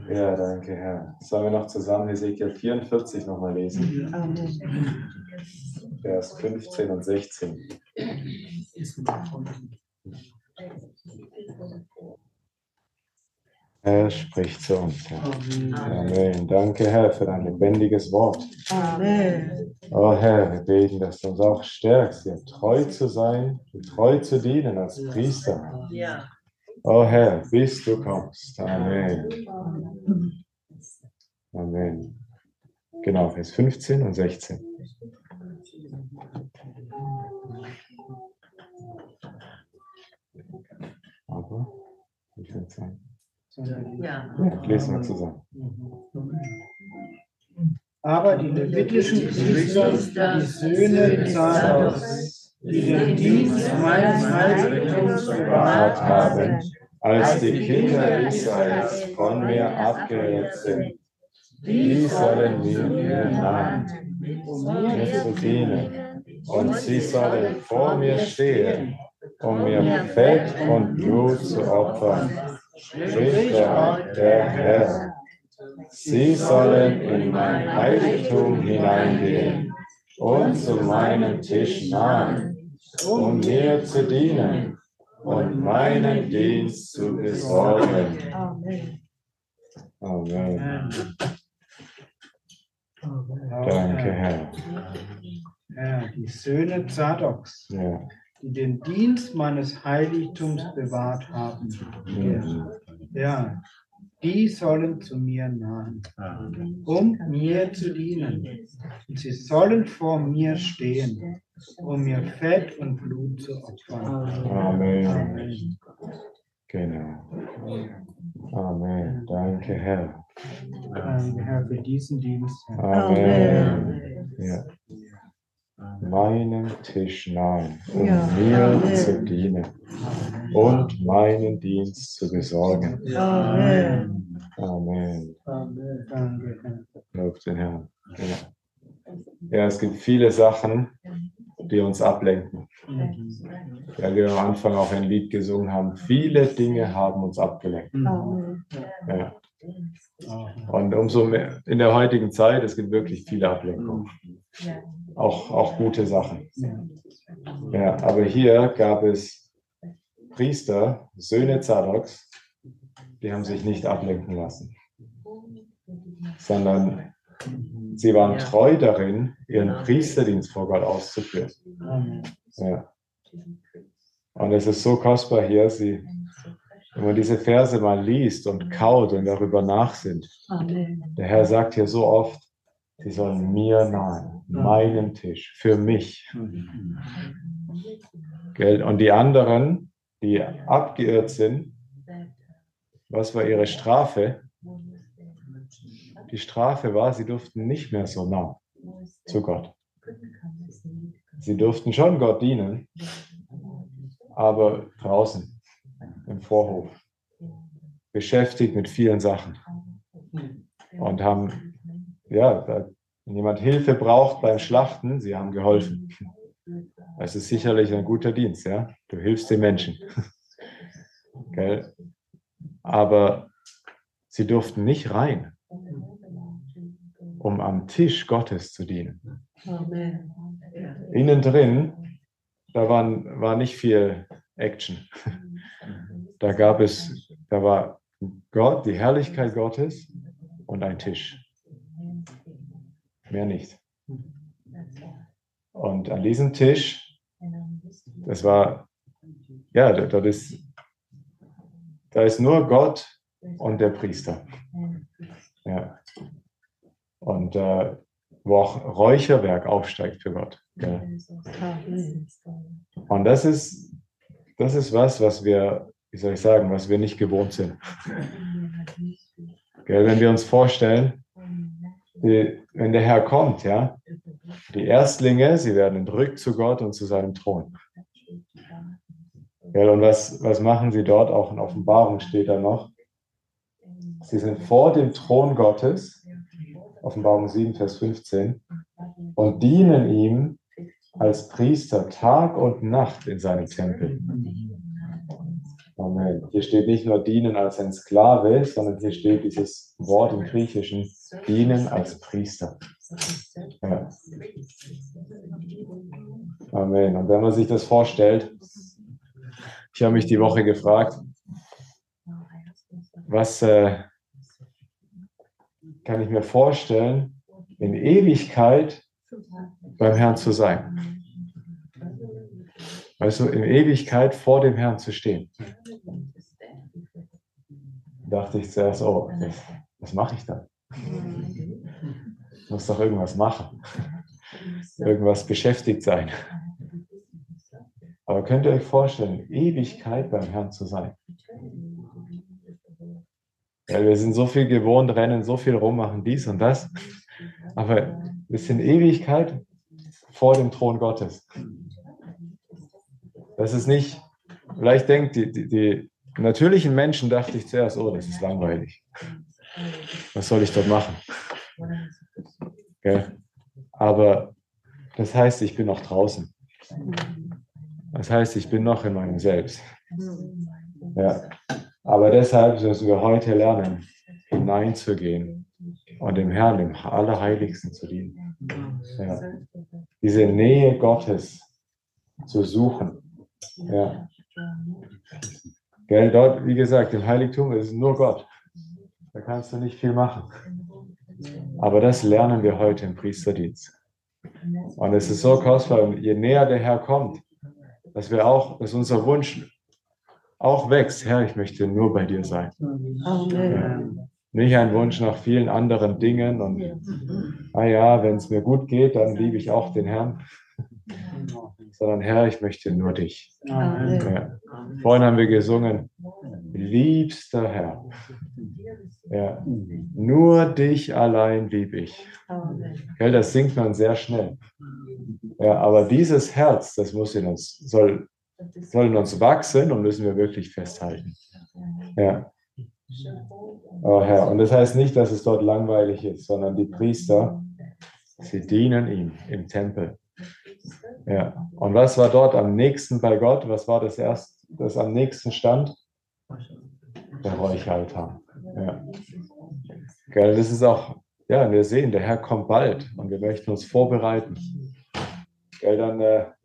Ja, danke, Herr. Sollen wir noch zusammen Hesekiel 44 nochmal lesen? Amen. Vers 15 und 16. Er spricht zu uns, Herr. Amen. Danke, Herr, für dein lebendiges Wort. Amen. Oh Herr, wir beten, dass du uns auch stärkst, dir treu zu sein und treu zu dienen als Priester. Ja. Oh Herr, bis du kommst. Amen. Amen. Genau, Vers 15 und 16. Aber, ich würde sagen. Ja. Ja, lesen wir zusammen. Aber die levitischen Priester, die Söhne Zadoks, die den Dienst meines Heiligtums bewahrt haben, als die Kinder Israels von mir abgeirrt sind, die sollen mir nahen, mir zu dienen, und sie sollen vor mir stehen, um mir Fett und Blut zu opfern, spricht der Herr. Sie sollen in mein Heiligtum hineingehen und zu meinem Tisch nahen, um mir zu dienen und meinen Dienst zu besorgen. Amen. Amen. Danke, Herr. Herr, die Söhne Zadoks, Ja. die den Dienst meines Heiligtums bewahrt haben, ja, die sollen zu mir nahen, um mir zu dienen. Und sie sollen vor mir stehen, um mir Fett und Blut zu opfern. Amen. Genau. Amen. Danke, Herr. Danke, Herr, für diesen Dienst. Herr. Amen. Ja. Meinem Tisch nahen, um Ja. mir Amen. zu dienen und meinen Dienst zu besorgen. Amen. Amen. Danke, Herr. Lob den Herrn. Ja, es gibt viele Sachen, die uns ablenken. Ja, wir am Anfang auch ein Lied gesungen haben. Viele Dinge haben uns abgelenkt. Amen. Ja. Und umso mehr in der heutigen Zeit, es gibt wirklich viele Ablenkungen. Auch gute Sachen. Ja, aber hier gab es Priester, Söhne Zadoks, die haben sich nicht ablenken lassen, sondern sie waren treu darin, ihren Priesterdienst vor Gott auszuführen. Ja. Und es ist so kostbar hier, wenn man diese Verse mal liest und kaut und darüber nachsinnt. Der Herr sagt hier so oft, sie sollen mir nahen, meinem Tisch, für mich. Gell? Und die anderen, die abgeirrt sind, was war ihre Strafe? Die Strafe war, sie durften nicht mehr so nah zu Gott. Sie durften schon Gott dienen, aber draußen im Vorhof, beschäftigt mit vielen Sachen und haben, ja, wenn jemand Hilfe braucht beim Schlachten, sie haben geholfen. Das ist sicherlich ein guter Dienst, ja. Du hilfst den Menschen. Gell? Aber sie durften nicht rein, um am Tisch Gottes zu dienen. Amen. Innen drin, da war nicht viel Action. Da war Gott, die Herrlichkeit Gottes und ein Tisch. Mehr nicht. Und an diesem Tisch, das war, ja, da ist nur Gott und der Priester. Ja. Und wo auch Räucherwerk aufsteigt für Gott. Ja. Und das ist was wir, wie soll ich sagen, was wir nicht gewohnt sind. Gell, wenn wir uns vorstellen, wenn der Herr kommt, ja, die Erstlinge, sie werden entrückt zu Gott und zu seinem Thron. Gell, und was machen sie dort? Auch in Offenbarung steht da noch. Sie sind vor dem Thron Gottes, Offenbarung 7, Vers 15, und dienen ihm als Priester Tag und Nacht in seinem Tempel. Amen. Hier steht nicht nur dienen als ein Sklave, sondern hier steht dieses Wort im Griechischen, dienen als Priester. Ja. Amen. Und wenn man sich das vorstellt, ich habe mich die Woche gefragt, was kann ich mir vorstellen, in Ewigkeit beim Herrn zu sein? Also in Ewigkeit vor dem Herrn zu stehen. Da dachte ich zuerst, oh, was mache ich dann? Ich muss doch irgendwas machen. Irgendwas beschäftigt sein. Aber könnt ihr euch vorstellen, Ewigkeit beim Herrn zu sein? Weil wir sind so viel gewohnt, rennen so viel rum, machen dies und das. Aber wir sind Ewigkeit vor dem Thron Gottes. Das ist nicht, vielleicht denkt die natürlichen Menschen, dachte ich zuerst, oh, das ist langweilig. Was soll ich dort machen? Okay. Aber das heißt, ich bin noch draußen. Das heißt, ich bin noch in meinem Selbst. Ja. Aber deshalb müssen wir heute lernen, hineinzugehen und dem Herrn, dem Allerheiligsten zu dienen. Ja. Diese Nähe Gottes zu suchen. Ja. Gell, dort, wie gesagt, im Heiligtum ist es nur Gott. Da kannst du nicht viel machen. Aber das lernen wir heute im Priesterdienst. Und es ist so kostbar, und je näher der Herr kommt, dass unser Wunsch auch wächst. Herr, ich möchte nur bei dir sein. Ja. Nicht ein Wunsch nach vielen anderen Dingen und, wenn es mir gut geht, dann liebe ich auch den Herrn. Sondern Herr, ich möchte nur dich. Ja. Vorhin haben wir gesungen, liebster Herr. Ja. Nur dich allein liebe ich. Gell, das singt man sehr schnell. Ja, aber dieses Herz, das muss soll in uns wachsen und müssen wir wirklich festhalten. Ja. Oh Herr, und das heißt nicht, dass es dort langweilig ist, sondern die Priester, sie dienen ihm im Tempel. Ja. Und was war dort am nächsten bei Gott? Was war das am nächsten stand? Der Räucheraltar. Ja. Gell, das ist auch, wir sehen, der Herr kommt bald und wir möchten uns vorbereiten. Gell, dann,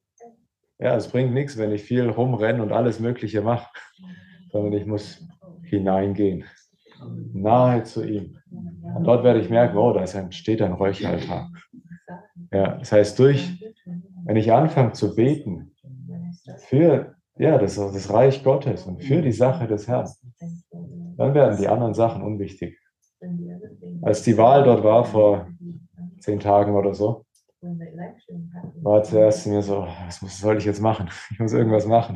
es bringt nichts, wenn ich viel rumrenne und alles Mögliche mache, sondern ich muss hineingehen, nahe zu ihm. Und dort werde ich merken, oh, steht ein Räucheraltar. Ja, das heißt, wenn ich anfange zu beten für das Reich Gottes und für die Sache des Herrn, dann werden die anderen Sachen unwichtig. Als die Wahl dort war, vor 10 Tagen oder so, war zuerst mir so, was soll ich jetzt machen? Ich muss irgendwas machen.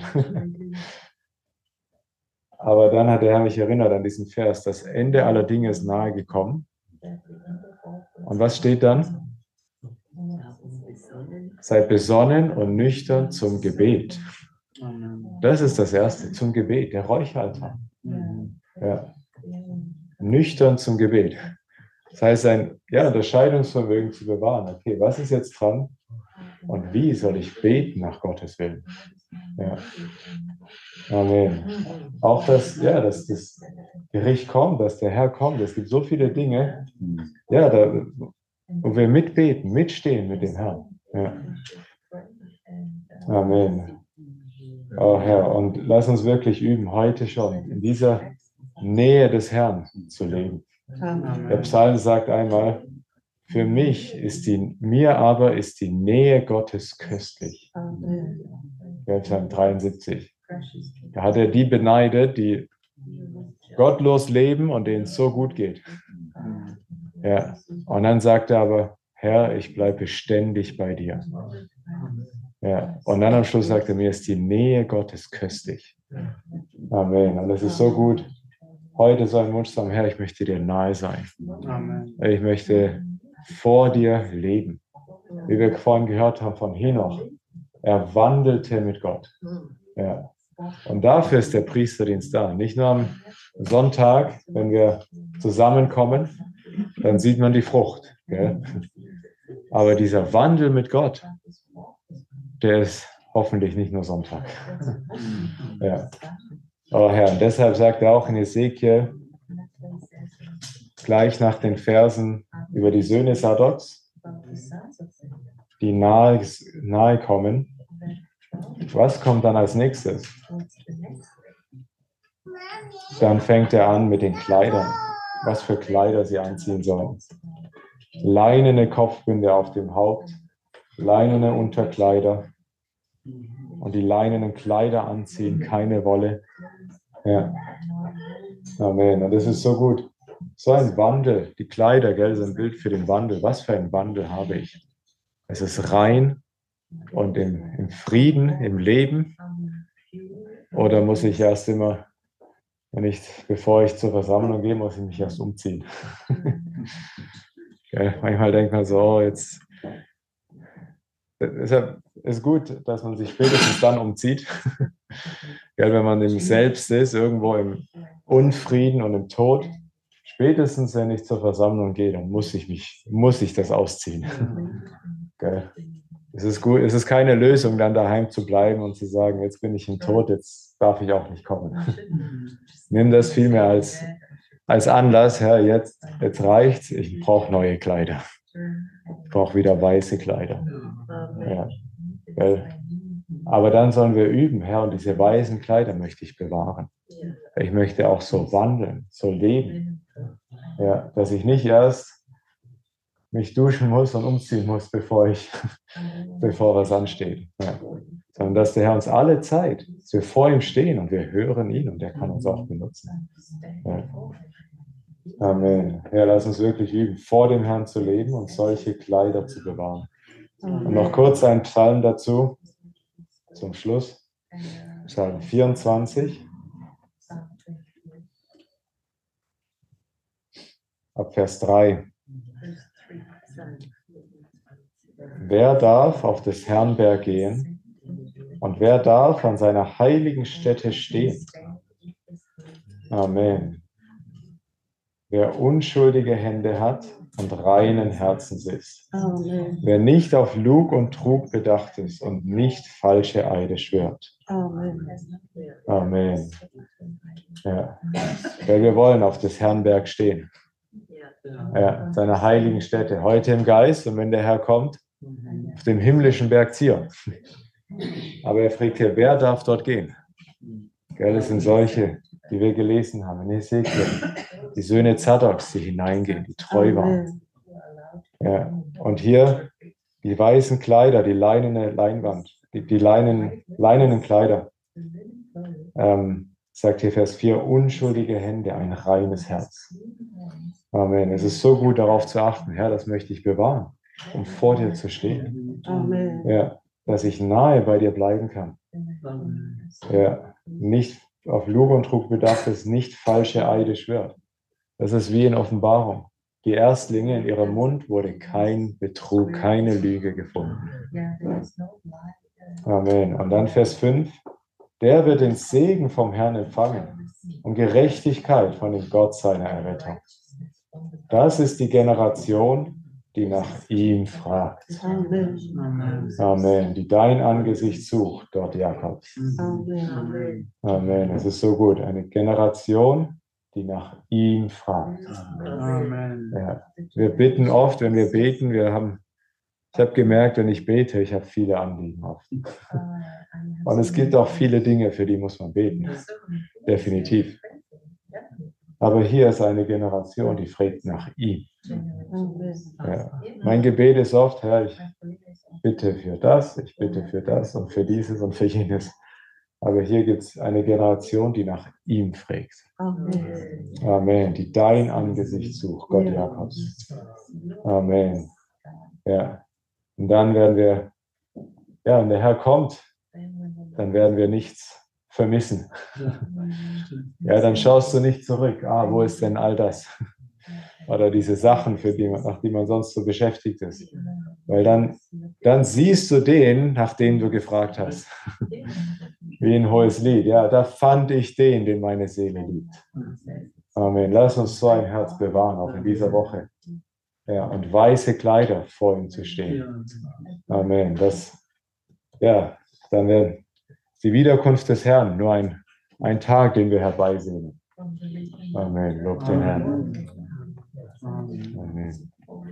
Aber dann hat der Herr mich erinnert an diesen Vers, das Ende aller Dinge ist nahe gekommen. Und was steht dann? Seid besonnen und nüchtern zum Gebet. Das ist das Erste, zum Gebet, der Räucheraltar. Ja. Nüchtern zum Gebet. Das heißt, ein Unterscheidungsvermögen zu bewahren. Okay, was ist jetzt dran und wie soll ich beten nach Gottes Willen? Ja. Amen. Auch dass das Gericht kommt, dass der Herr kommt. Es gibt so viele Dinge, wo wir mitbeten, mitstehen mit dem Herrn. Ja. Amen. Oh Herr, und lass uns wirklich üben, heute schon in dieser Nähe des Herrn zu leben. Der Psalm sagt einmal, mir aber ist die Nähe Gottes köstlich. Der Psalm 73. Da hat er die beneidet, die gottlos leben und denen es so gut geht. Ja. Und dann sagt er aber, Herr, ich bleibe ständig bei dir. Ja. Und dann am Schluss sagt er, mir ist die Nähe Gottes köstlich. Amen. Und es ist so gut, heute so ein Wunsch zu haben, Herr, ich möchte dir nahe sein. Amen. Ich möchte vor dir leben. Wie wir vorhin gehört haben von Henoch. Er wandelte mit Gott. Ja. Und dafür ist der Priesterdienst da. Nicht nur am Sonntag, wenn wir zusammenkommen, dann sieht man die Frucht. Gell? Aber dieser Wandel mit Gott, der ist hoffentlich nicht nur Sonntag. Ja. Oh Herr, und deshalb sagt er auch in Ezekiel, gleich nach den Versen über die Söhne Sadoks, die nahe kommen, was kommt dann als nächstes? Dann fängt er an mit den Kleidern, was für Kleider sie anziehen sollen. Leinene Kopfbinde auf dem Haupt, leinene Unterkleider und die leinenen Kleider anziehen, keine Wolle. Ja. Amen. Und das ist so gut. So ein Wandel, die Kleider, gell, sind ein Bild für den Wandel. Was für ein Wandel habe ich? Es ist rein und im Frieden, im Leben. Oder muss ich erst immer, bevor ich zur Versammlung gehe, muss ich mich erst umziehen. Gell, manchmal denkt man so, oh, jetzt. Deshalb ist gut, dass man sich spätestens dann umzieht. Gell, wenn man im Selbst ist, irgendwo im Unfrieden und im Tod. Spätestens, wenn ich zur Versammlung gehe, dann muss ich das ausziehen. Gell. Es ist gut, es ist keine Lösung, dann daheim zu bleiben und zu sagen, jetzt bin ich im Tod, jetzt darf ich auch nicht kommen. Nimm das vielmehr als Anlass, Herr, jetzt reicht's, ich brauche neue Kleider. Ich brauche wieder weiße Kleider. Ja. Gell. Aber dann sollen wir üben, Herr, und diese weißen Kleider möchte ich bewahren. Ich möchte auch so wandeln, so leben. Ja, dass ich nicht erst mich duschen muss und umziehen muss, bevor was ansteht. Ja. Sondern dass der Herr uns alle Zeit, dass wir vor ihm stehen und wir hören ihn und er kann uns auch benutzen. Ja. Amen. Ja, lass uns wirklich üben, vor dem Herrn zu leben und solche Kleider zu bewahren. Und noch kurz ein Psalm dazu, zum Schluss. Psalm 24. Ab Vers 3. Wer darf auf des Herrn Berg gehen und wer darf an seiner heiligen Stätte stehen? Amen. Wer unschuldige Hände hat und reinen Herzens ist. Amen. Wer nicht auf Lug und Trug bedacht ist und nicht falsche Eide schwört. Amen. Amen. Ja. Weil wir wollen auf des Herrn Berg stehen. Ja, seiner heiligen Stätte. Heute im Geist und wenn der Herr kommt, auf dem himmlischen Berg Zion. Aber er fragt hier, wer darf dort gehen? Gell, es sind solche, die wir gelesen haben in Ezekiel. Die Söhne Zadoks, die hineingehen, die treu waren. Ja, und hier die weißen Kleider, die leinene Leinwand, die leinenen Kleider. Sagt hier Vers 4, unschuldige Hände, ein reines Herz. Amen. Es ist so gut, darauf zu achten. Herr, das möchte ich bewahren, um vor dir zu stehen. Amen. Ja, dass ich nahe bei dir bleiben kann. Ja, nicht auf Lug und Trug bedacht ist, nicht falsche Eide schwört. Das ist wie in Offenbarung. Die Erstlinge, in ihrem Mund wurde kein Betrug, keine Lüge gefunden. Amen. Und dann Vers 5. Der wird den Segen vom Herrn empfangen und Gerechtigkeit von dem Gott seiner Errettung. Das ist die Generation, die nach ihm fragt. Amen. Amen. Die dein Angesicht sucht, Gott Jakobs. Amen. Amen. Es ist so gut. Eine Generation, die nach ihm fragt. Amen. Ja. Wir bitten oft, wenn wir beten, ich habe gemerkt, wenn ich bete, ich habe viele Anliegen oft. Und es gibt auch viele Dinge, für die muss man beten. Definitiv. Aber hier ist eine Generation, die fragt nach ihm. Ja. Mein Gebet ist oft, Herr, ich bitte für das, ich bitte für das und für dieses und für jenes. Aber hier gibt es eine Generation, die nach ihm fragt. Amen. Amen. Die dein Angesicht sucht, Gott Jakobs. Amen. Ja. Und dann werden wir, ja, wenn der Herr kommt, dann werden wir nichts vermissen. Ja, dann schaust du nicht zurück. Wo ist denn all das? Oder diese Sachen, nach die man sonst so beschäftigt ist. Weil dann siehst du den, nach dem du gefragt hast. Wie ein hohes Lied. Ja, da fand ich den meine Seele liebt. Amen. Lass uns so ein Herz bewahren, auch in dieser Woche. Ja, und weiße Kleider vor ihm zu stehen. Amen. Dann wird die Wiederkunft des Herrn nur ein Ein Tag, den wir herbeisehen. Amen. Lob den Herrn. Amen.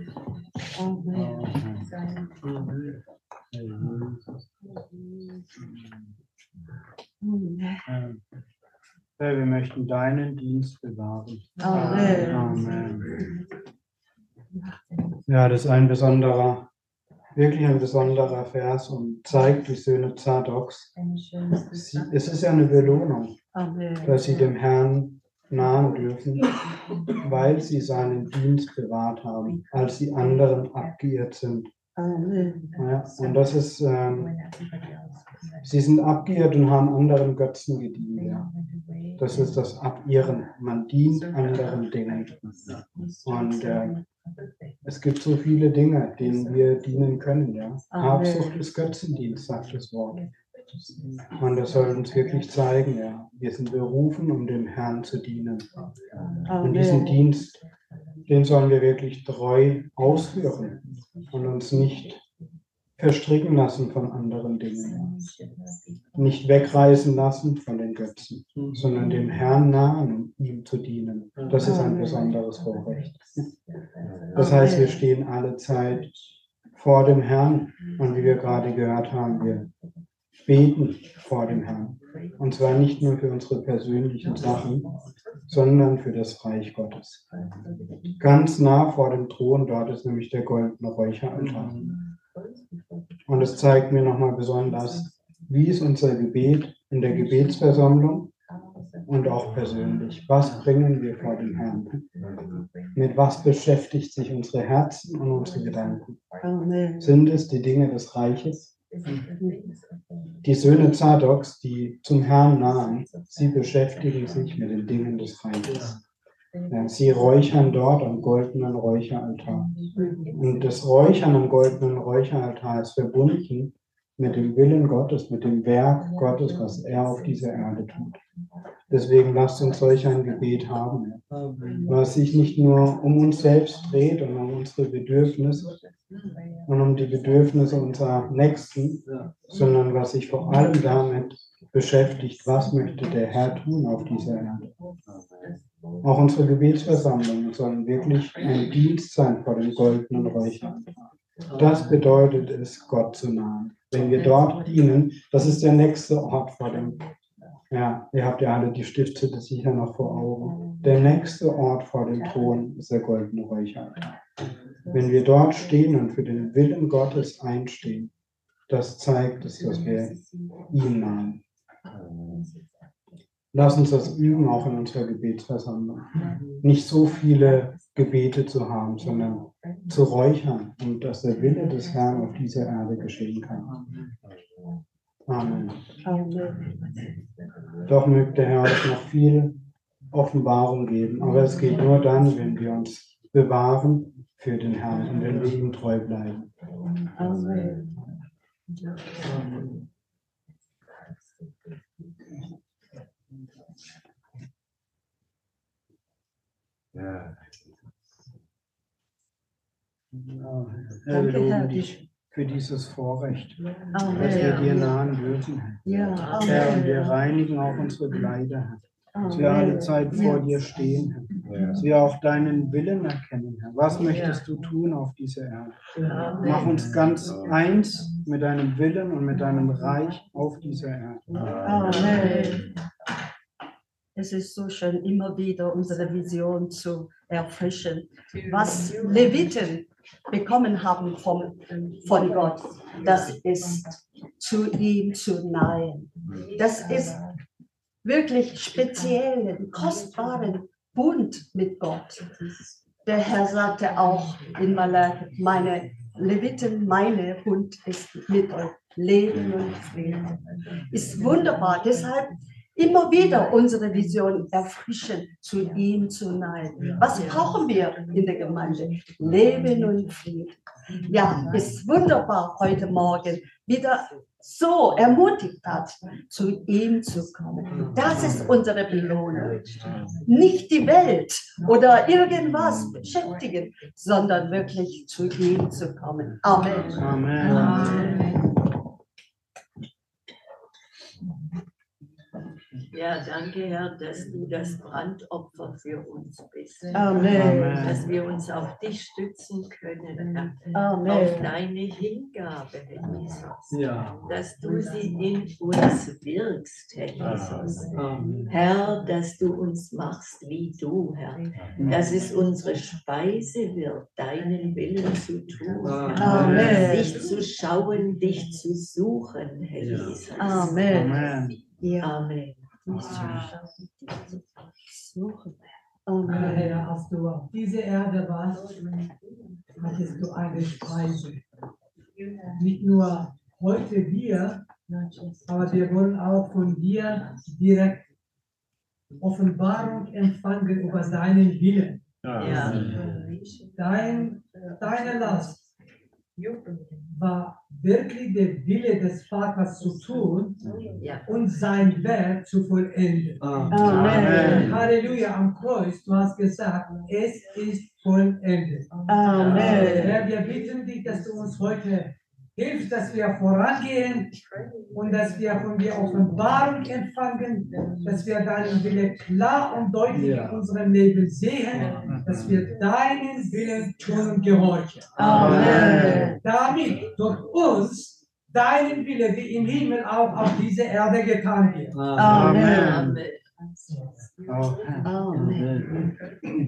Herr, wir möchten deinen Dienst bewahren. Amen. Amen. Ja, das ist wirklich ein besonderer Vers und zeigt die Söhne Zadoks. Es ist ja eine Belohnung, dass sie dem Herrn nahen dürfen, weil sie seinen Dienst bewahrt haben, als die anderen abgeirrt sind. Ja, und das ist, sie sind abgeirrt und haben anderen Götzen gedient. Ja. Das ist das Abirren. Man dient anderen Dingen. Und es gibt so viele Dinge, denen wir dienen können. Ja. Habsucht ist Götzendienst, sagt das Wort. Und das soll uns wirklich zeigen, ja. Wir sind berufen, um dem Herrn zu dienen. Und diesen Dienst, den sollen wir wirklich treu ausführen und uns nicht verstricken lassen von anderen Dingen. Ja. Nicht wegreißen lassen von den Götzen, sondern dem Herrn nahen, um ihm zu dienen. Das ist ein besonderes Vorrecht. Das heißt, wir stehen alle Zeit vor dem Herrn und wie wir gerade gehört haben, wir beten vor dem Herrn. Und zwar nicht nur für unsere persönlichen Sachen, sondern für das Reich Gottes. Ganz nah vor dem Thron, dort ist nämlich der goldene Räucheraltar. Und es zeigt mir nochmal besonders, wie ist unser Gebet in der Gebetsversammlung und auch persönlich. Was bringen wir vor den Herrn? Mit was beschäftigt sich unsere Herzen und unsere Gedanken? Sind es die Dinge des Reiches? Die Söhne Zadoks, die zum Herrn nahen, sie beschäftigen sich mit den Dingen des Reiches. Ja, sie räuchern dort am goldenen Räucheraltar. Und das Räuchern am goldenen Räucheraltar ist verbunden mit dem Willen Gottes, mit dem Werk Gottes, was er auf dieser Erde tut. Deswegen lasst uns solch ein Gebet haben, was sich nicht nur um uns selbst dreht und um unsere Bedürfnisse und um die Bedürfnisse unserer Nächsten, sondern was sich vor allem damit beschäftigt, was möchte der Herr tun auf dieser Erde. Auch unsere Gebetsversammlungen sollen wirklich ein Dienst sein vor dem goldenen Räucheraltar. Das bedeutet es, Gott zu nahen. Wenn wir dort dienen, das ist der nächste Ort vor dem, ja, ihr habt ja alle die Stifte das sicher noch vor Augen. Der nächste Ort vor dem Thron ist der goldene Räucheraltar. Wenn wir dort stehen und für den Willen Gottes einstehen, das zeigt es, dass wir ihm nahen. Lass uns das üben, auch in unserer Gebetsversammlung. Nicht so viele Gebete zu haben, sondern zu räuchern und dass der Wille des Herrn auf dieser Erde geschehen kann. Amen. Doch möge der Herr uns noch viel Offenbarung geben, aber es geht nur dann, wenn wir uns bewahren für den Herrn und wenn wir ihm treu bleiben. Amen. Ja. Herr, wir loben dich für dieses Vorrecht, dass wir dir nahen dürfen. Ja. Herr, und wir reinigen auch unsere Kleider, dass wir alle Zeit vor dir stehen, dass wir auch deinen Willen erkennen, Herr. Was möchtest du tun auf dieser Erde? Mach uns ganz eins mit deinem Willen und mit deinem Reich auf dieser Erde. Amen. Es ist so schön, immer wieder unsere Vision zu erfrischen. Was Leviten bekommen haben von Gott, das ist zu ihm zu nahen. Das ist wirklich speziellen, kostbaren Bund mit Gott. Der Herr sagte auch in Malachi, meine Leviten, meine Bund ist mit euch, Leben und Frieden. Ist wunderbar, deshalb immer wieder unsere Vision erfrischen, zu ihm zu nahen. Was brauchen wir in der Gemeinde? Leben und Frieden. Ja, ist wunderbar heute Morgen wieder so ermutigt hat, zu ihm zu kommen. Das ist unsere Belohnung. Nicht die Welt oder irgendwas beschäftigen, sondern wirklich zu ihm zu kommen. Amen. Amen. Amen. Ja, danke, Herr, dass du das Brandopfer für uns bist. Amen. Dass wir uns auf dich stützen können, Herr. Auf Amen. deine Hingabe, Herr Jesus. Ja. Dass du sie in uns wirkst, Herr Jesus. Herr, dass du uns machst wie du, Herr. Dass es unsere Speise wird, deinen Willen zu tun, Herr. Amen. Dich zu schauen, dich zu suchen, Herr Jesus. Amen. Amen. Ja. Amen. Amen. Herr, als du auf diese Erde warst, hattest du eine Speise. Nicht nur heute wir, aber wir wollen auch von dir direkt Offenbarung empfangen über deinen Willen. Ja. Deine Last war wirklich der Wille des Vaters zu tun Ja. und sein Werk zu vollenden. Amen. Halleluja, am Kreuz, du hast gesagt, es ist vollendet. Amen. Herr, wir bitten dich, dass du uns heute hilfst, dass wir vorangehen und dass wir von dir Offenbarung empfangen, dass wir deinen Willen klar und deutlich in unserem Leben sehen, dass wir deinen Willen tun und gehorchen. Amen. Damit durch uns deinen Wille wie im Himmel auch auf dieser Erde getan wird. Amen. Amen.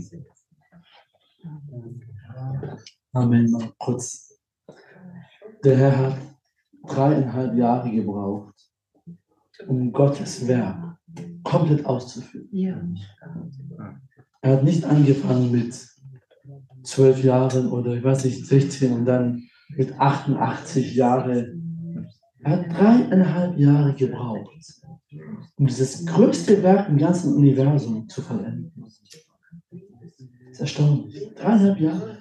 Amen. Mal kurz. Der Herr hat 3,5 Jahre gebraucht, um Gottes Werk komplett auszuführen. Ja. Er hat nicht angefangen mit 12 Jahren oder ich weiß nicht, 16 und dann mit 88 Jahren. Er hat 3,5 Jahre gebraucht, um dieses größte Werk im ganzen Universum zu vollenden. Das ist erstaunlich. 3,5 Jahre.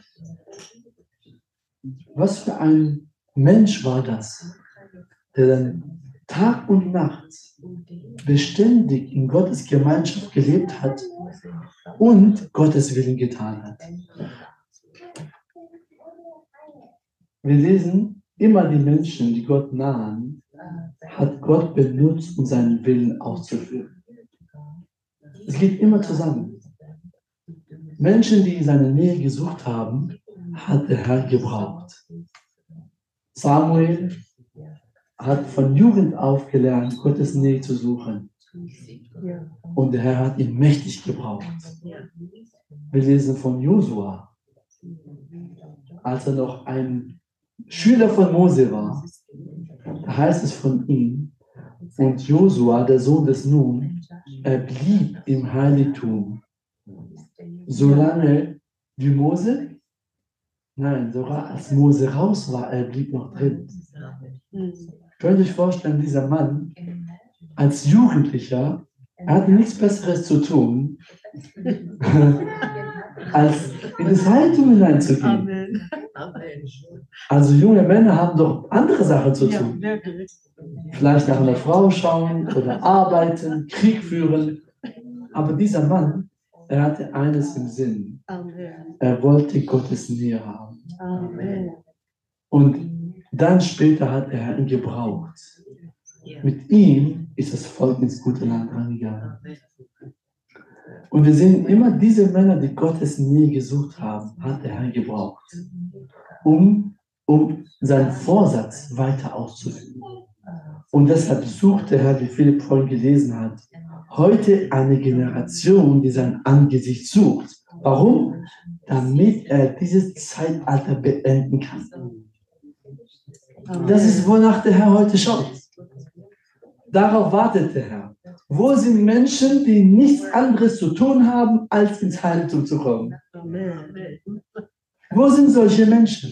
Was für ein Mensch war das, der dann Tag und Nacht beständig in Gottes Gemeinschaft gelebt hat und Gottes Willen getan hat. Wir lesen, immer die Menschen, die Gott nahen, hat Gott benutzt, um seinen Willen auszuführen. Es geht immer zusammen. Menschen, die seine Nähe gesucht haben, hat der Herr gebraucht. Samuel hat von Jugend auf gelernt, Gottes Nähe zu suchen. Und der Herr hat ihn mächtig gebraucht. Wir lesen von Josua, als er noch ein Schüler von Mose war. Da heißt es von ihm, und Josua, der Sohn des Nun, er blieb im Heiligtum, solange wie Mose. Nein, sogar als Mose raus war, er blieb noch drin. Könnt ihr euch vorstellen, dieser Mann als Jugendlicher, er hatte nichts Besseres zu tun, als in das Heiligtum hineinzugehen. Amen. Also junge Männer haben doch andere Sachen zu Ja, tun. wirklich. Vielleicht nach einer Frau schauen oder arbeiten, Krieg führen. Aber dieser Mann, er hatte eines im Sinn. Amen. Er wollte Gottes Nähe haben. Amen. Und dann später hat er ihn gebraucht. Mit ihm ist das Volk ins gute Land reingegangen. Und wir sehen immer diese Männer, die Gottes Nähe gesucht haben, hat der Herr gebraucht, um seinen Vorsatz weiter auszuführen. Und deshalb sucht der Herr, wie Philipp vorhin gelesen hat, heute eine Generation, die sein Angesicht sucht. Warum? Damit er dieses Zeitalter beenden kann. Das ist, wonach der Herr heute schaut. Darauf wartet der Herr. Wo sind Menschen, die nichts anderes zu tun haben, als ins Heiligtum zu kommen? Amen. Wo sind solche Menschen?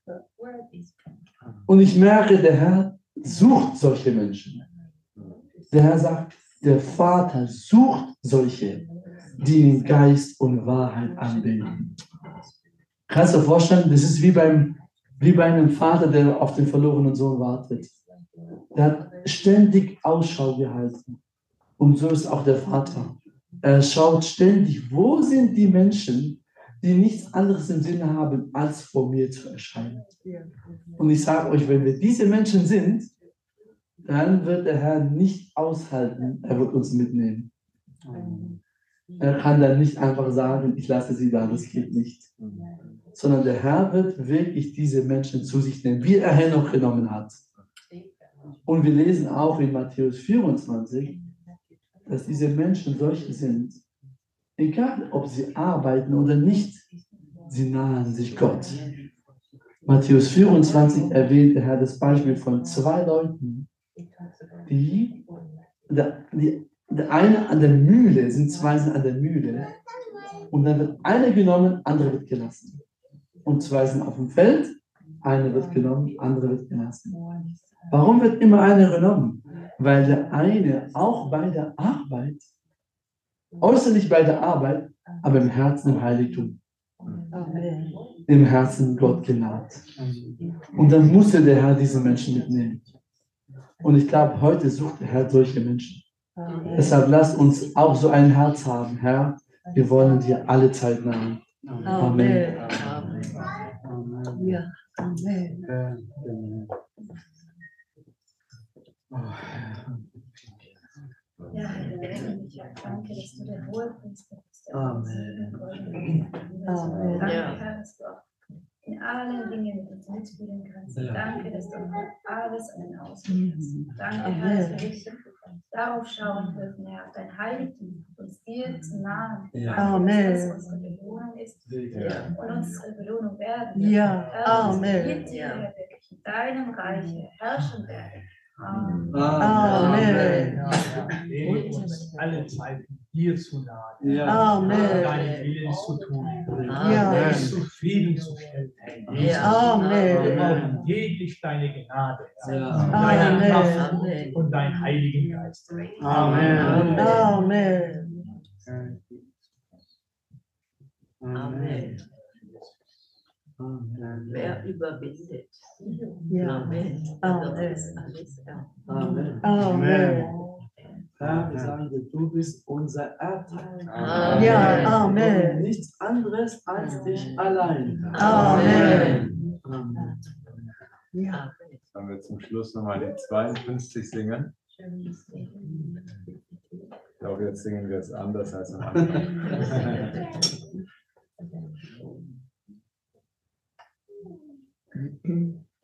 Und ich merke, der Herr sucht solche Menschen. Der Herr sagt, der Vater sucht solche, die in Geist und Wahrheit anbeten. Kannst du dir vorstellen, das ist wie bei einem Vater, der auf den verlorenen Sohn wartet. Der hat ständig Ausschau gehalten. Und so ist auch der Vater. Er schaut ständig, wo sind die Menschen, die nichts anderes im Sinne haben, als vor mir zu erscheinen. Und ich sage euch, wenn wir diese Menschen sind, dann wird der Herr nicht aushalten, er wird uns mitnehmen. Er kann dann nicht einfach sagen, ich lasse sie da, das geht nicht. Sondern der Herr wird wirklich diese Menschen zu sich nehmen, wie er Henoch genommen hat. Und wir lesen auch in Matthäus 24, dass diese Menschen solche sind, egal ob sie arbeiten oder nicht, sie nahen sich Gott. Matthäus 24 erwähnt der Herr das Beispiel von 2 Leuten, der eine an der Mühle, sind 2 sind an der Mühle, und dann wird einer genommen, andere wird gelassen. Und 2 sind auf dem Feld, eine wird genommen, andere wird gelassen. Warum wird immer einer genommen? Weil der eine auch bei der Arbeit, äußerlich bei der Arbeit, aber im Herzen im Heiligtum, im Herzen Gott genaht. Und dann musste der Herr diese Menschen mitnehmen. Und ich glaube, heute sucht der Herr solche Menschen. Deshalb lasst uns auch so ein Herz haben, Herr, wir wollen dir alle Zeit nahen. Amen. Ja, Amen. Ja, danke, dass du der Hohepriester bist. Amen. Amen. Danke, Herr, dass du auch in allen Dingen mit uns mitfühlen kannst. Danke, dass du alles an den Ausweg hast. Danke, Herr, dass wir wirklich darauf schauen dürfen, Herr, auf dein Heiligtum, uns dir zu nahen. Amen. Dass das unsere Belohnung ist und unsere Belohnung werden. Ja, Herr, dass wir Amen. mit dir, Herr, wirklich in deinem Reich herrschen werden. Amen. Amen. Und alle Zeit dir zu nahen. Amen. Deinen Willen zu tun. Ja. Dich zufriedenzustellen. Wir Amen. brauchen täglich deine Gnade. Ja. Deine Kraft Amen. und deinen Heiligen Geist. Amen. Amen. Amen. Wer überwindet? Ja. Amen. Amen. Das ist alles erreicht. Amen. Amen. Herr, wir sagen dir, du bist unser Erbteil. Ja, Wir wollen Amen. nichts anderes als dich allein. Amen. Amen. Ja. Sollen wir zum Schluss nochmal die 52 singen? Ich glaube, jetzt singen wir es anders als am Anfang.